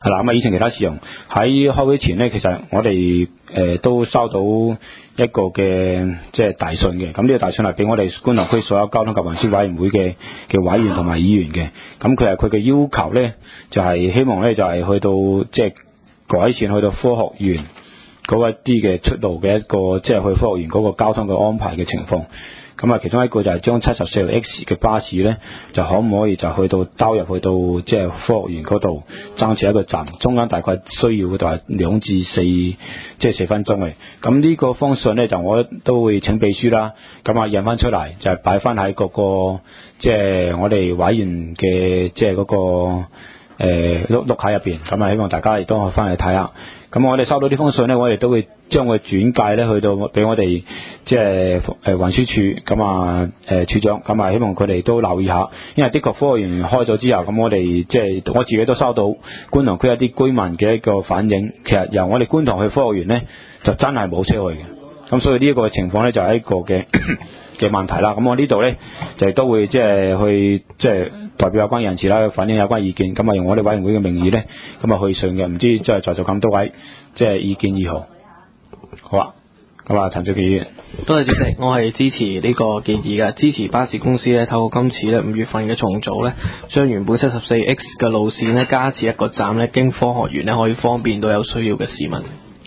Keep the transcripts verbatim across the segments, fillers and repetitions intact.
係啦，咁啊，以前其他事項喺開會前咧，其實我哋誒、呃、都收到一個嘅即係大信嘅。咁呢個大信係俾我哋觀塘區所有交通及運輸委員會嘅嘅委員同埋議員嘅。咁佢係佢嘅要求咧，就係、是、希望咧就係、是、去到即係、就是、改善去到科學園嗰一啲嘅出路嘅一個即係、就是、去科學園嗰個交通嘅安排嘅情況。咁啊，其中一個就係將七十四號 X 嘅巴士咧，就可唔可以就去到兜入去到即係科學園嗰度增設一個站，中間大概需要嘅就係兩至四即係四分鐘嘅。咁呢個方案咧，就我都會請秘書啦，咁啊印翻出嚟，就係擺翻喺嗰個即係我哋委員嘅即係嗰個誒碌碌喺入邊。咁啊，希望大家亦都可以翻去睇下。咁我哋收到呢封信咧，我哋都會將佢轉介咧去到俾我哋即係誒運輸處咁啊誒處長，咁啊希望佢哋都留意下，因為的確科學園開咗之後，咁我哋即係我自己都收到觀塘區一啲居民嘅一個反映，其實由我哋觀塘去科學園咧就真係冇車去嘅，咁所以呢一個情況咧就係一個嘅嘅問題啦。咁我呢度咧就都會即係去即係代表有關人士啦，去反映有關意見，咁啊用我哋委員會嘅名義咧，咁啊去信嘅，唔知即係在座咁多位即係意見如何？好啊，咁啊陳俊傑議員， 多謝主席，我係支持呢個建議嘅，支持巴士公司咧透過今次咧五月份嘅重組咧，將原本七十四 X 嘅路線咧加設一個站咧，經科學園咧可以方便到有需要嘅市民。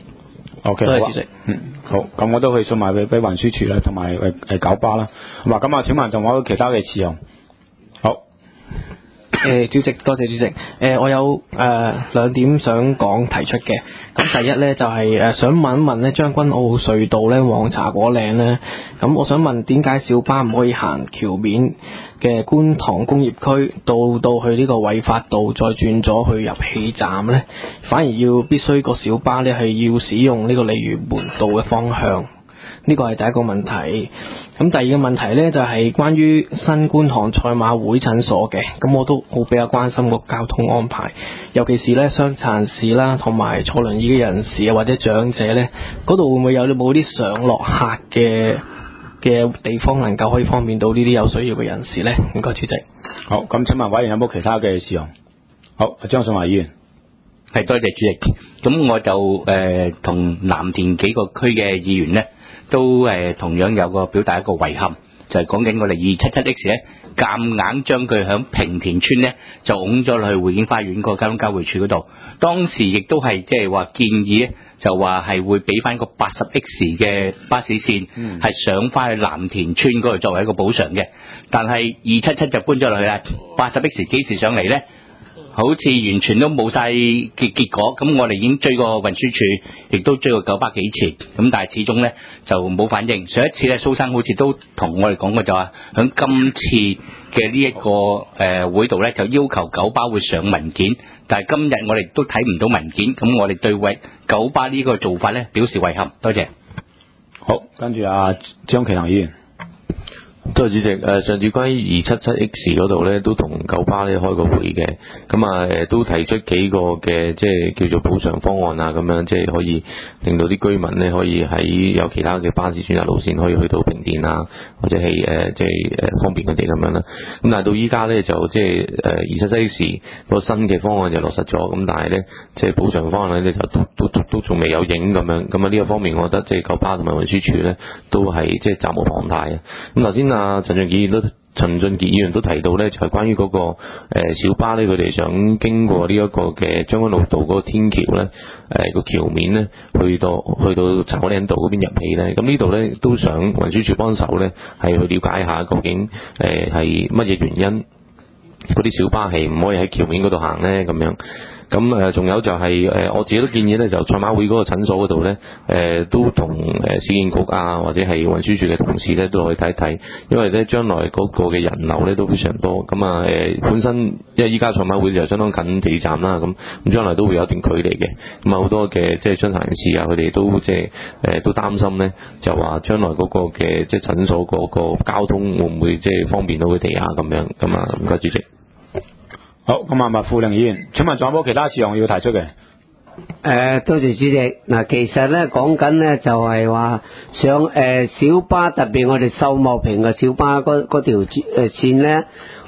OK， 多謝主席。 嗯，好，咁我都可以送埋俾俾運輸署啦，同埋誒誒九巴啦。咁啊，咁啊，請問仲有其他嘅事項？好。 誒、呃，主席，多謝主席。誒、呃，我有誒兩、呃、點想講提出嘅。咁第一咧就係、是、誒、呃、想問一問咧將軍澳隧道咧往茶果嶺咧，咁我想問點解小巴唔可以行橋面嘅觀塘工業區到到去呢個偉發道，再轉咗去入氣站咧，反而要必須個小巴咧係要使用呢個鯉魚門道嘅方向？呢個係第一個問題。咁第二個問題呢，就係、是、關於新觀塘賽馬會診所嘅，咁我都好比較關心個交通安排，尤其是呢傷殘人士啦，同埋坐輪椅嘅人士啊，或者長者呢，嗰度會唔會有冇啲上落客嘅嘅地方，能夠可以方便到呢啲有需要嘅人士呢？唔該，主席。 好，咁請問委員有冇其他嘅事項？好，張信華議員。 係，多謝主席。咁我就誒同藍田幾個區嘅議員呢，都誒、呃、同樣有個表達一個遺憾，就係講緊我哋二七七 X 咧，夾硬將佢響平田村咧就拱咗落去匯景花園個交通交匯處嗰度。當時亦都係即係話建議咧，就話係會俾翻個八十 X 嘅巴士線，係、嗯、上翻去藍田村嗰度作為一個補償嘅。但係二七七就搬咗落去啦，八十 X 幾時上嚟咧？好似完全都冇晒結結果，咁我哋已經追過運輸署，亦都追過九巴幾次，咁但係始終咧就冇反應。上一次咧，蘇生好似都同我哋講過，就話響今次嘅呢一個誒、呃、會度咧，就要求九巴會上文件，但係今日我哋都睇唔到文件，咁我哋對為九巴呢個做法咧表示遺憾。多謝。 好，跟住阿張其良議員。 多謝主席。誒，上次關於二七七 X 嗰度咧，都同九巴咧開過會嘅，咁啊誒都提出幾個嘅即係叫做補償方案啊，咁樣即係可以令到啲居民咧可以喺有其他嘅巴士選擇路線可以去到平田啊，或者係誒即係誒方便佢哋咁樣啦。咁但係到依家咧就即係誒二七七 X 個新嘅方案就落實咗，咁但係咧即係補償方案咧就都都都都仲未有影咁樣。咁啊呢個方面，我覺得即係九巴同埋運輸署咧都係即係責無旁貸啊。咁頭先啊，陳俊傑議員都陳俊傑議員都提到咧，就係、是、關於嗰、那個誒、呃、小巴咧，佢哋想經過呢一個嘅將軍澳道嗰個天橋咧，誒、呃、個橋面咧，去到去到茶果嶺道嗰邊入氣咧，咁呢度咧都想運輸署幫手咧，係去了解下究竟誒係乜嘢原因，嗰啲小巴係唔可以喺橋面嗰度行咧咁樣。咁誒，仲有就係、是、誒，我自己都建議咧，就賽馬會嗰個診所嗰度咧，誒都同誒市建局啊，或者係運輸署嘅同事咧，都可以睇一睇，因為咧將來嗰個嘅人流咧都非常多。咁啊誒，本身因為依家賽馬會就相當近地鐵站啦，咁咁將來都會有一段距離嘅。咁啊好多嘅即係傷殘人士啊，佢哋都即係誒都擔心咧，就話將來嗰個嘅即係診所嗰個交通會唔會即係方便到佢哋啊咁樣。咁啊唔該主席。 好，咁啊，麥富玲議員，請問仲有冇其他事項要提出嘅？誒、 呃，多謝主席。嗱，其實咧講緊咧就係話上誒小巴，特別我哋秀茂坪嘅小巴嗰嗰條誒線咧，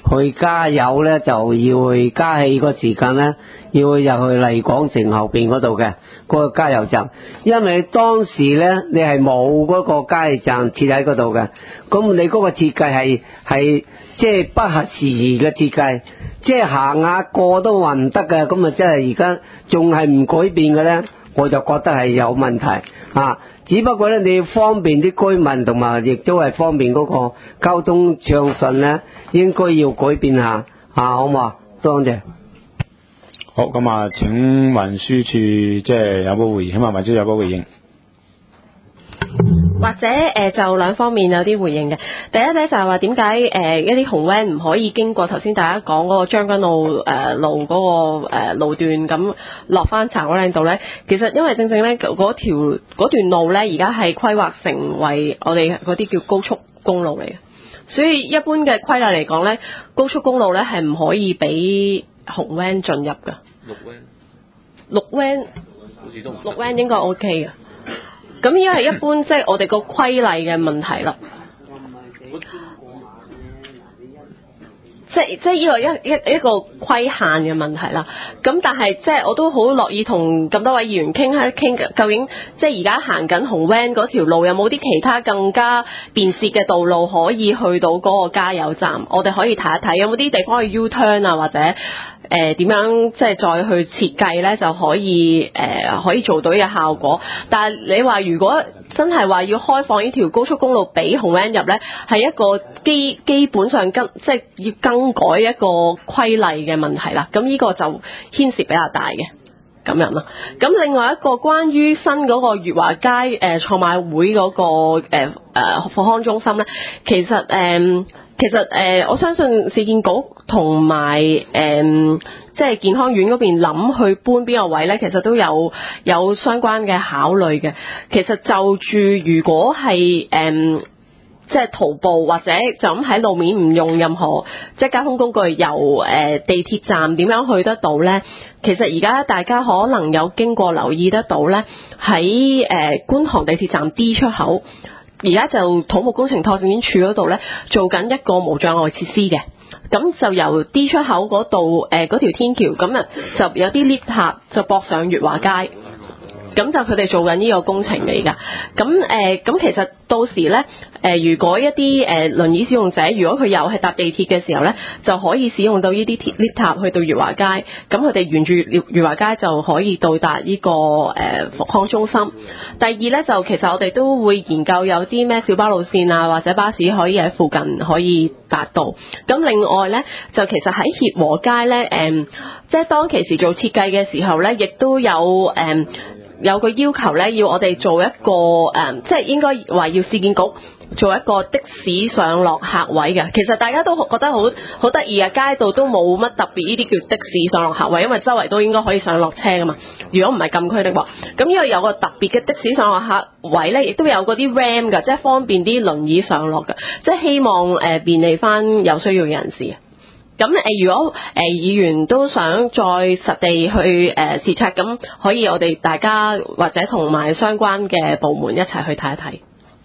去加油咧，就要去加氣個時間咧，要去入去麗港城後邊嗰度嘅嗰個加油站，因為當時咧你係冇嗰個加氣站設喺嗰度嘅，咁你嗰個設計係係即係不合時宜嘅設計，即係行下過都話唔得嘅，咁啊即係而家仲係唔改變嘅咧，我就覺得係有問題啊。只不過咧，你方便啲居民同埋，亦都係方便嗰個交通暢順咧，應該要改變下啊，好唔好啊？多謝。 好，咁啊，請運輸處即係有冇回應？希望運輸處有冇回應？ 或者誒、呃、就兩方面有啲回應嘅。第一咧就係話點解誒一啲紅 van 唔可以經過頭先大家講嗰個將軍澳誒、呃、路嗰、那個、呃、路段咁落翻茶果嶺道咧？其實因為正正咧嗰條嗰段路咧而家係規劃成為我哋嗰啲叫高速公路嚟嘅，所以一般嘅規例嚟講咧，高速公路咧係唔可以俾紅 van 進入㗎。綠 van 綠 van 綠 van 應該 OK 嘅。咁依家係一般即係、就是、我哋個規例嘅問題啦，即係即係呢個一一一個規限嘅問題啦。咁但係即係我都好樂意同咁多位議員傾下傾，究竟即係而家行緊紅 van 嗰條路有冇啲其他更加便捷嘅道路可以去到嗰個加油站？我哋可以睇一睇有冇啲地方去 U turn 啊，或者誒點、呃、樣即係再去設計咧，就可以誒、呃、可以做到呢個效果。但係你話如果真係話要開放呢條高速公路俾紅 van 入咧，係一個基基本上跟即係要更改一個規例嘅問題啦。咁呢個就牽涉比較大嘅咁樣啦。咁另外一個關於新嗰個裕華街誒賽馬會嗰、那個誒誒復康中心咧，其實誒。呃其實誒、呃，我相信市建局同埋誒，即係健康院嗰邊諗去搬邊個位咧，其實都有有相關嘅考慮嘅。其實就住如果係誒、呃，即係徒步或者就咁喺路面唔用任何即係交通工具，由誒、呃、地鐵站點樣去得到咧？其實而家大家可能有經過留意得到咧，喺誒、呃、觀塘地鐵站 D 出口。而家就土木工程拓展處嗰度咧，做緊一個無障礙設施嘅，咁就由 D 出口嗰度誒嗰條天橋，咁啊就有啲 lift 塔就駁上裕華街。咁就佢哋做緊呢個工程嚟㗎，咁誒咁其實到時咧誒、呃，如果一啲誒、呃、輪椅使用者，如果佢又係搭地鐵嘅時候咧，就可以使用到呢啲 lift 塔去到裕華街，咁佢哋沿住裕華街就可以到達呢、這個誒復康中心。第二咧就其實我哋都會研究有啲咩小巴路線啊，或者巴士可以喺附近可以達到。咁另外咧就其實喺協和街咧誒、呃，即係當其時做設計嘅時候咧，亦都有誒。呃有個要求咧，要我哋做一個誒、嗯，即係應該話要市建局做一個的士上落客位嘅。其實大家都覺得好好得意啊，街道都冇乜特別呢啲叫的士上落客位，因為周圍都應該可以上落車噶嘛。如果唔係禁區的話，咁因為有個特別嘅的，的士上落客位咧，亦都有嗰啲 ramp 㗎，即係方便啲輪椅上落㗎，即係希望誒、呃、便利翻有需要嘅人士。咁誒、呃，如果誒、呃、議員都想再實地去誒、呃、視察，咁可以我哋大家或者同埋相關嘅部門一齊去睇一睇。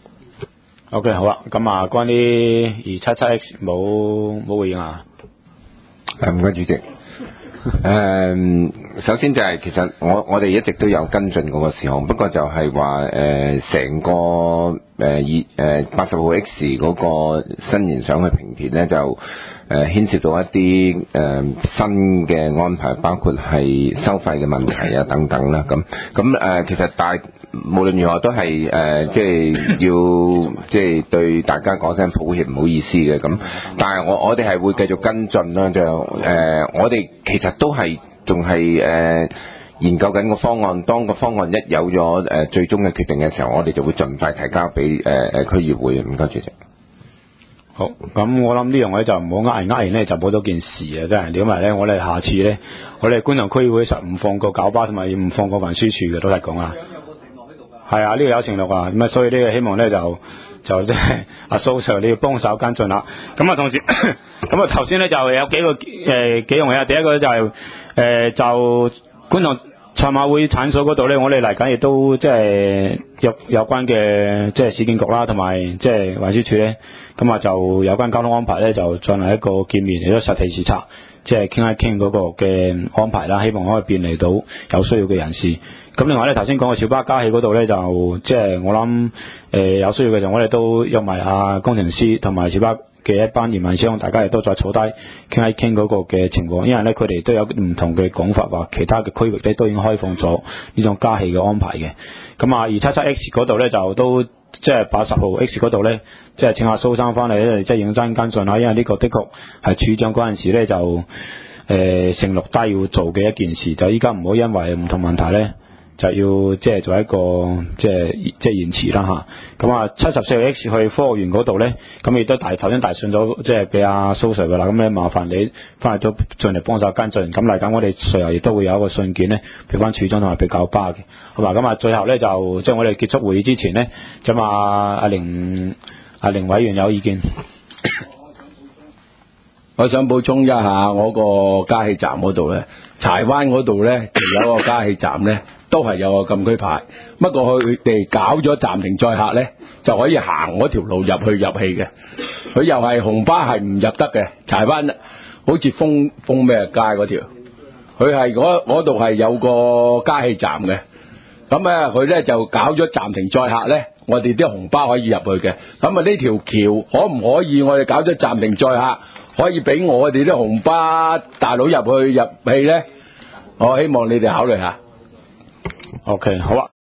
OK， 好啊，咁啊，關於二七七 X 冇冇回應啊？ 誒，唔該主席。誒、呃，首先就係、是、其實我我哋一直都有跟進嗰個事項，不過就係話誒成個誒二誒八十號 X 嗰個新延上去平田咧就。誒牽涉到一啲誒、呃、新嘅安排，包括係收費嘅問題啊等等啦。咁咁誒，其實大無論如何都係誒、呃，即係要即係對大家講聲抱歉，唔好意思嘅。咁但係我我哋係會繼續跟進啦。就誒、呃，我哋其實都係仲係誒研究緊個方案。當個方案一有咗誒、呃、最終嘅決定嘅時候，我哋就會盡快提交俾誒誒區議會。唔該，主席。 好，咁我諗呢樣嘢就唔好呃人呃人咧，就冇咗件事啊！真係，因為咧，我哋下次咧，我哋觀塘區會實唔放過九巴，同埋唔放過運輸處嘅，都係講啊。係啊，呢、這個有承諾啊，咁啊，所以呢個希望咧就就即係阿蘇 Sir 你要幫手跟進啦。咁啊，同時咁啊，頭先咧就有幾個誒、呃、幾樣嘢啊。第一個咧就係、是、誒、呃、就觀塘賽馬會產所嗰度咧，我哋嚟緊亦都即係有有關嘅即係市建局啦，同埋即係運輸署咧，咁啊就有關交通安排咧，就進行一個見面，亦都實地視察，即係傾一傾嗰個嘅安排啦，希望可以便利到有需要嘅人士。咁另外咧，頭先講嘅小巴加氣嗰度咧，就即係我諗誒、呃、有需要嘅時候，我哋都約埋啊工程師同埋小巴嘅一班營運商，大家亦都再坐低傾一傾嗰個嘅情況，因為咧佢哋都有唔同嘅講法，話其他嘅區域咧都已經開放咗呢種加氣嘅安排嘅。咁啊，二七七 X 嗰度咧就都即係八十號 X 嗰度咧，即係請阿蘇生翻嚟咧，即係認真跟進下，因為呢個的確係處長嗰陣時咧就誒、呃、承諾低要做嘅一件事，就依家唔好因為唔同問題咧。就要即係做一個即係即係延遲啦嚇，咁啊七十四號 X 去科學園嗰度咧，咁亦都大頭先大信咗，即係俾阿蘇 Sir 噶啦，咁咧麻煩你翻嚟都盡力幫手跟進，咁嚟緊我哋隨後亦都會有一個信件咧，俾翻處長同埋俾九巴嘅，好嘛？咁啊最後咧就即係我哋結束會議之前咧，咁啊阿凌阿凌委員有意見。 我想補充一下，我個加氣站嗰度咧，柴灣嗰度咧就有個加氣站咧。都係有個禁區牌，不過佢哋搞咗暫停載客咧，就可以行嗰條路入去入氣嘅。佢又係紅巴係唔入得嘅，柴灣好似封封咩街嗰條，佢係嗰度係有個加氣站嘅。咁咧佢咧就搞咗暫停載客咧，我哋啲紅巴可以入去嘅。咁啊呢條橋可唔可以我哋搞咗暫停載客，可以俾我哋啲紅巴大佬入去入氣咧？我希望你哋考慮下。 OK， 好啊。